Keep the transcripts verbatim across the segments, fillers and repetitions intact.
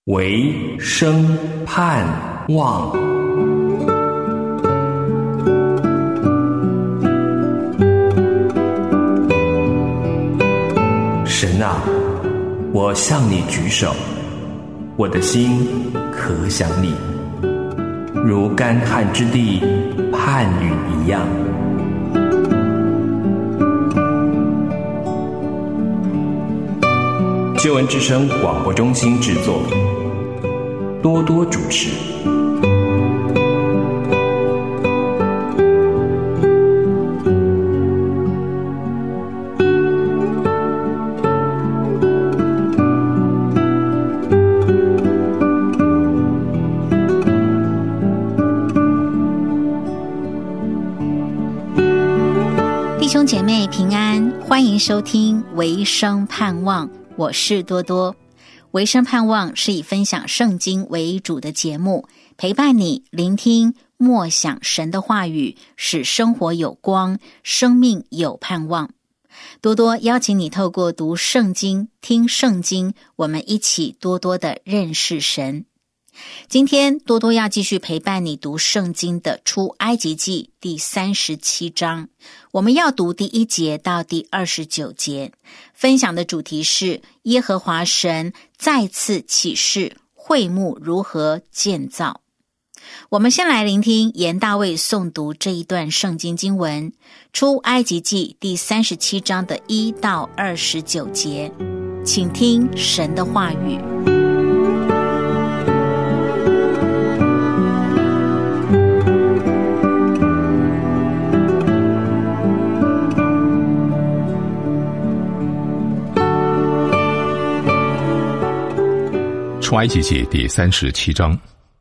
唯生盼望。神啊，我向你举手，我的心可想你，如干旱之地盼雨一样。救恩之声广播中心制作，多多主持。 弟兄姐妹平安，欢迎收听唯生盼望，我是多多。唯生盼望是以分享圣经为主的节目，陪伴你聆听默想神的话语，使生活有光，生命有盼望。多多邀请你透过读圣经、听圣经，我们一起多多的认识神。今天多多要继续陪伴你读圣经的出埃及记第三十七章，我们要读第一节到第二十九节，分享的主题是耶和华神再次启示会幕如何建造。我们先来聆听严大卫诵读这一段圣经经文，出埃及记第三十七章的一到二十九节，请听神的话语。 出埃及记第三十七章。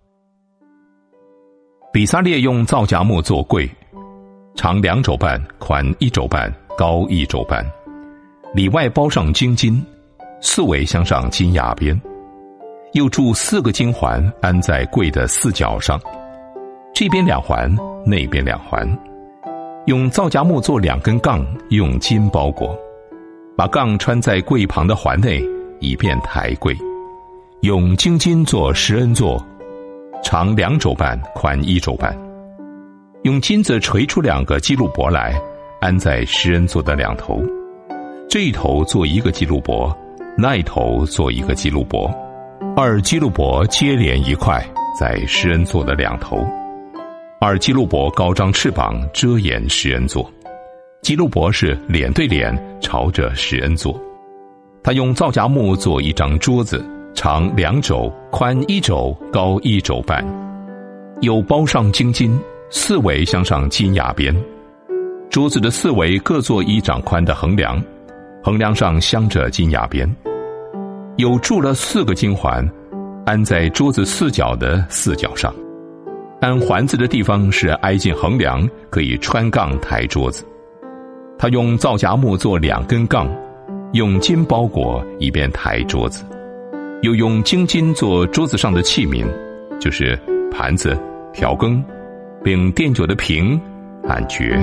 比撒列用皂荚木做柜，长两肘半，宽一肘半，高一肘半，里外包上金金，四围镶上金牙边，又铸四个金环安在柜的四角上，这边两环，那边两环。用皂荚木做两根杠，用金包裹，把杠穿在柜旁的环内，以便抬柜。用精金做施恩座，长两肘半，宽一肘半。用金子锤出两个基路伯来，安在施恩座的两头，这一头做一个基路伯，那一头做一个基路伯，二基路伯接连一块，在施恩座的两头。二基路伯高张翅膀遮掩施恩座，基路伯是脸对脸朝着施恩座。他用皂荚木做一张桌子，长两肘，宽一肘，高一肘半，有包上金金，四围镶上金牙边。桌子的四围各做一掌宽的横梁，横梁上镶着金牙边。有铸了四个金环，安在桌子四角的四角上。安环子的地方是挨近横梁，可以穿杠抬桌子。他用皂荚木做两根杠，用金包裹，以便抬桌子。又用精金做桌子上的器皿，就是盘子、调羹，并奠酒的瓶和爵。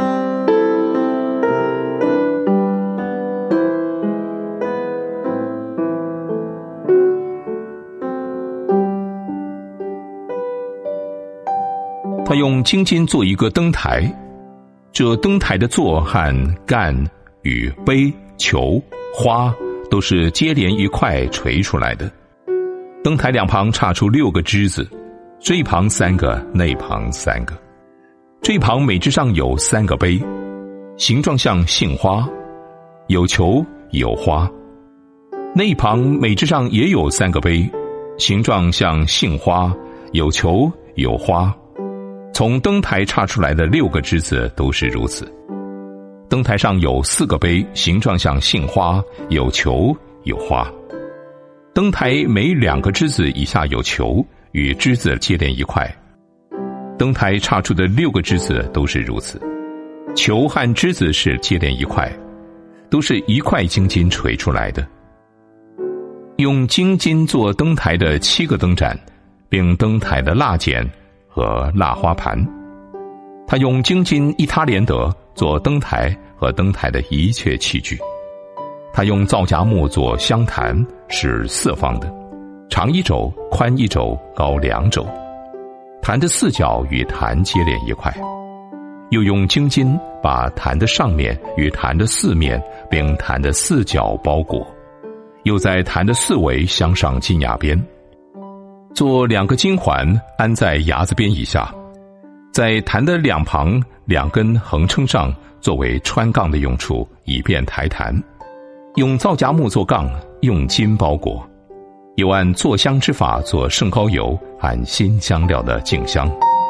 他用精金做一个灯台，这灯台的座和干与杯、球、花都是接连一块锤出来的。灯台两旁插出六个枝子，这一旁三个，那一旁三个。这一旁每枝上有三个杯，形状像杏花，有球有花。那一旁每枝上也有三个杯，形状像杏花，有球有花。从灯台插出来的六个枝子都是如此。灯台上有四个杯，形状像杏花，有球有花。灯台每两个枝子以下有球，与枝子接连一块。灯台插出的六个枝子都是如此。球和枝子是接连一块，都是一块精金锤出来的。用精金做灯台的七个灯盏，并灯台的蜡剪和蜡花盘。他用精金一他连得做灯台和灯台的一切器具。他用皂荚木做香坛，是四方的， 长一肘，宽一肘，高两肘。坛的四角与坛接连一块，又用经巾把坛的上面与坛的四面并坛的四角包裹，又在坛的四围镶上金牙边，做两个金环安在牙子边以下，在坛的两旁两根横撑上作为穿杠的用处，以便抬坛。用皂荚木做杠，用金包裹，又按做香之法做圣膏油和新香料的净香。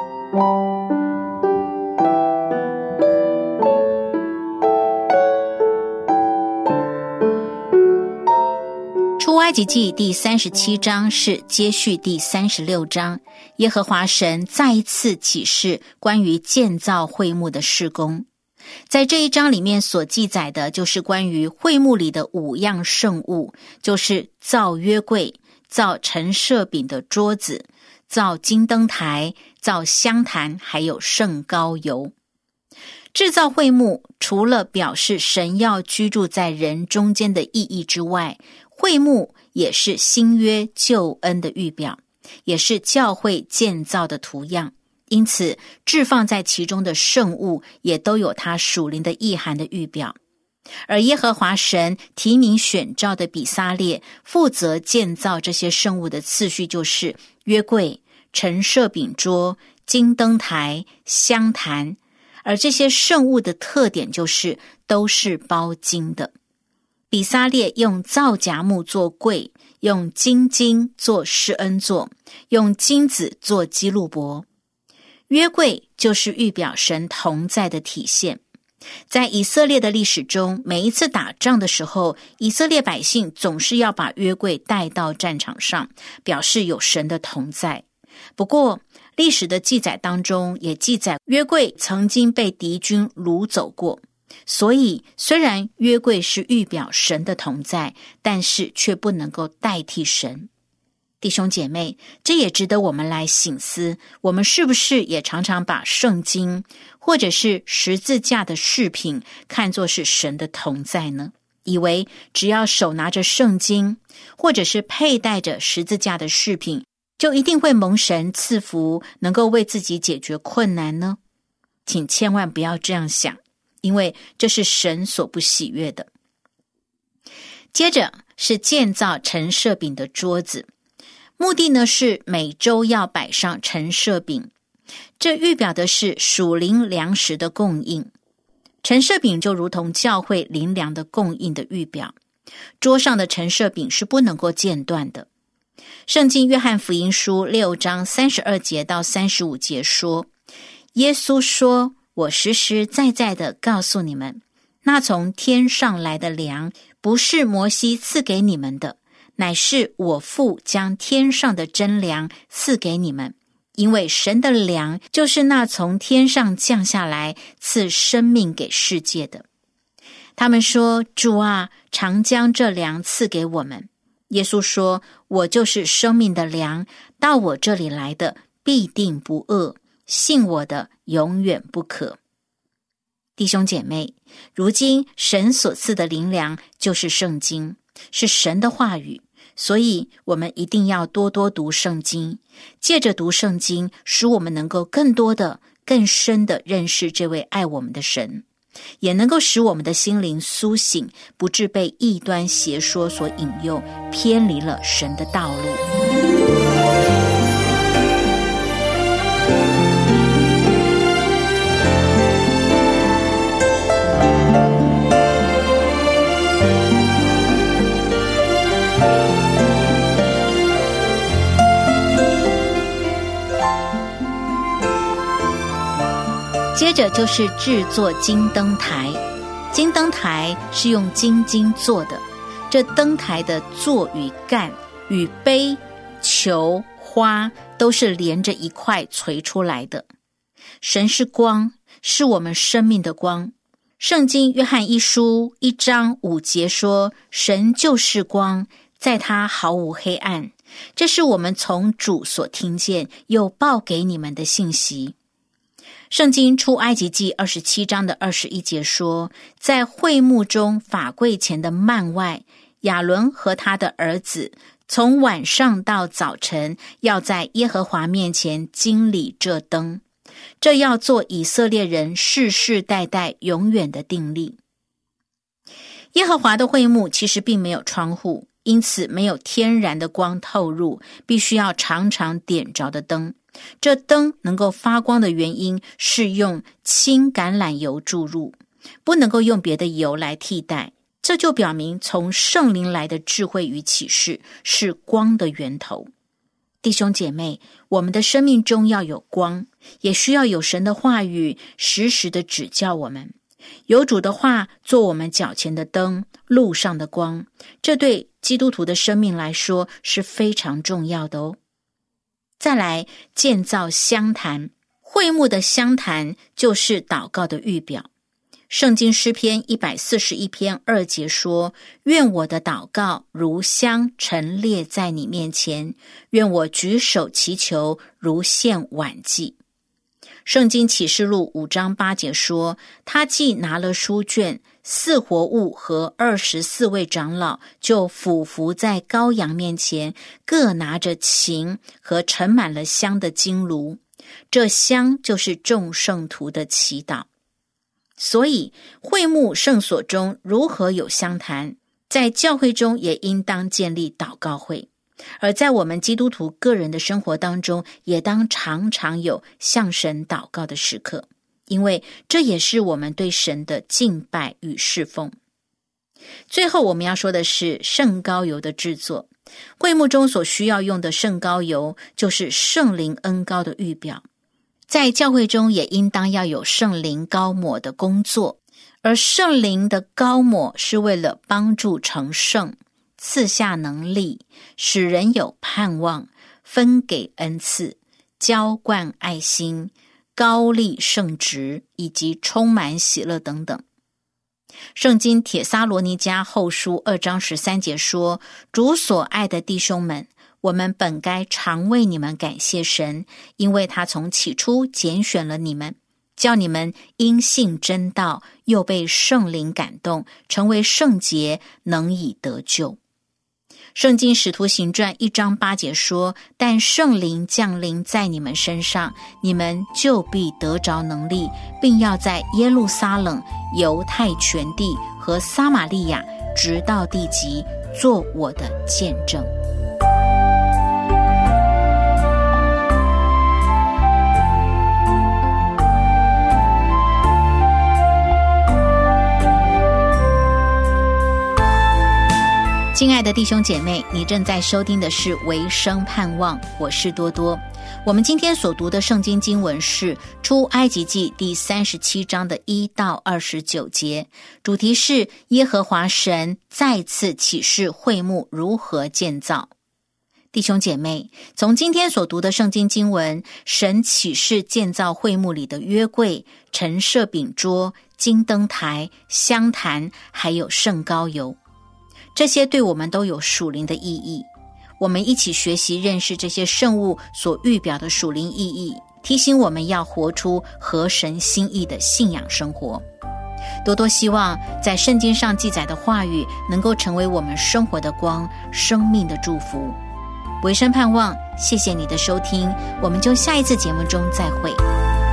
出埃及记第三十七章是接续第三十六章，耶和华神再一次启示关于建造会幕的事工。在这一章里面所记载的就是关于会幕里的五样圣物，就是造约柜、造陈设饼的桌子、造金灯台、造香坛，还有圣膏油。制造会幕除了表示神要居住在人中间的意义之外，会幕也是新约救恩的预表，也是教会建造的图样。因此置放在其中的圣物也都有它属灵的意涵的预表。而耶和华神提名选召的比撒列负责建造这些圣物的次序就是约柜、陈设饼桌、金灯台、香坛，而这些圣物的特点就是都是包金的。比撒列用皂荚木做柜，用金金做施恩座，用金子做基路伯。约柜就是预表神同在的体现。在以色列的历史中，每一次打仗的时候，以色列百姓总是要把约柜带到战场上，表示有神的同在。不过历史的记载当中也记载约柜曾经被敌军掳走过，所以虽然约柜是预表神的同在，但是却不能够代替神。弟兄姐妹，这也值得我们来省思，我们是不是也常常把圣经或者是十字架的饰品看作是神的同在呢？以为只要手拿着圣经或者是佩戴着十字架的饰品，就一定会蒙神赐福，能够为自己解决困难呢？请千万不要这样想，因为这是神所不喜悦的。接着是建造陈设饼的桌子，目的呢是每周要摆上陈设饼，这预表的是属灵粮食的供应。陈设饼就如同教会灵粮的供应的预表，桌上的陈设饼是不能够间断的。圣经约翰福音书六章三十二节到三十五节说，耶稣说，我实实在在的告诉你们，那从天上来的粮不是摩西赐给你们的，乃是我父将天上的真粮赐给你们，因为神的粮就是那从天上降下来赐生命给世界的。他们说，主啊，常将这粮赐给我们。耶稣说，我就是生命的粮，到我这里来的必定不饿，信我的永远不渴。弟兄姐妹，如今神所赐的灵粮就是圣经，是神的话语，所以我们一定要多多读圣经，借着读圣经，使我们能够更多的、更深的认识这位爱我们的神，也能够使我们的心灵苏醒，不致被异端邪说所引诱，偏离了神的道路。接着就是制作金灯台，金灯台是用金金做的，这灯台的座与干与杯、球、花都是连着一块垂出来的。神是光，是我们生命的光。圣经约翰一书一章五节说，神就是光，在他毫无黑暗。这是我们从主所听见又报给你们的信息。圣经出埃及记二十七章的二十一节说，在会幕中法柜前的幔外，亚伦和他的儿子从晚上到早晨，要在耶和华面前经理这灯，这要做以色列人世世代代永远的定例。耶和华的会幕其实并没有窗户，因此没有天然的光透入，必须要常常点着的灯。这灯能够发光的原因是用轻橄榄油注入，不能够用别的油来替代。这就表明从圣灵来的智慧与启示是光的源头。弟兄姐妹，我们的生命中要有光，也需要有神的话语时时的指教我们。有主的话做我们脚前的灯，路上的光，这对基督徒的生命来说是非常重要的哦。再来，建造香坛。会幕的香坛就是祷告的预表。圣经诗篇一百四十一篇二节说，愿我的祷告如香陈列在你面前，愿我举手祈求如献晚祭。圣经启示录五章八节说，他既拿了书卷，四活物和二十四位长老就俯伏在羔羊面前，各拿着琴和盛满了香的金炉，这香就是众圣徒的祈祷。所以会幕圣所中如何有香坛，在教会中也应当建立祷告会，而在我们基督徒个人的生活当中，也当常常有向神祷告的时刻，因为这也是我们对神的敬拜与侍奉。最后我们要说的是圣膏油的制作。会幕中所需要用的圣膏油，就是圣灵恩膏的预表。在教会中也应当要有圣灵膏抹的工作，而圣灵的膏抹是为了帮助成圣，赐下能力，使人有盼望，分给恩赐，浇灌爱心，高立圣职，以及充满喜乐等等。圣经帖撒罗尼迦后书二章十三节说，主所爱的弟兄们，我们本该常为你们感谢神，因为他从起初拣选了你们，叫你们因信真道，又被圣灵感动，成为圣洁，能以得救。圣经使徒行传一章八节说，但圣灵降临在你们身上，你们就必得着能力，并要在耶路撒冷、犹太全地和撒玛利亚直到地极做我的见证。亲爱的弟兄姐妹，你正在收听的是维生盼望，我是多多。我们今天所读的圣经经文是出埃及记第三十七章的一到二十九节，主题是耶和华神再次启示会幕如何建造。弟兄姐妹，从今天所读的圣经经文，神启示建造会幕里的约柜、陈设饼桌、金灯台、香坛，还有圣膏油，这些对我们都有属灵的意义。我们一起学习认识这些圣物所预表的属灵意义，提醒我们要活出合神心意的信仰生活。多多希望在圣经上记载的话语能够成为我们生活的光，生命的祝福。维生盼望，谢谢你的收听，我们就下一次节目中再会。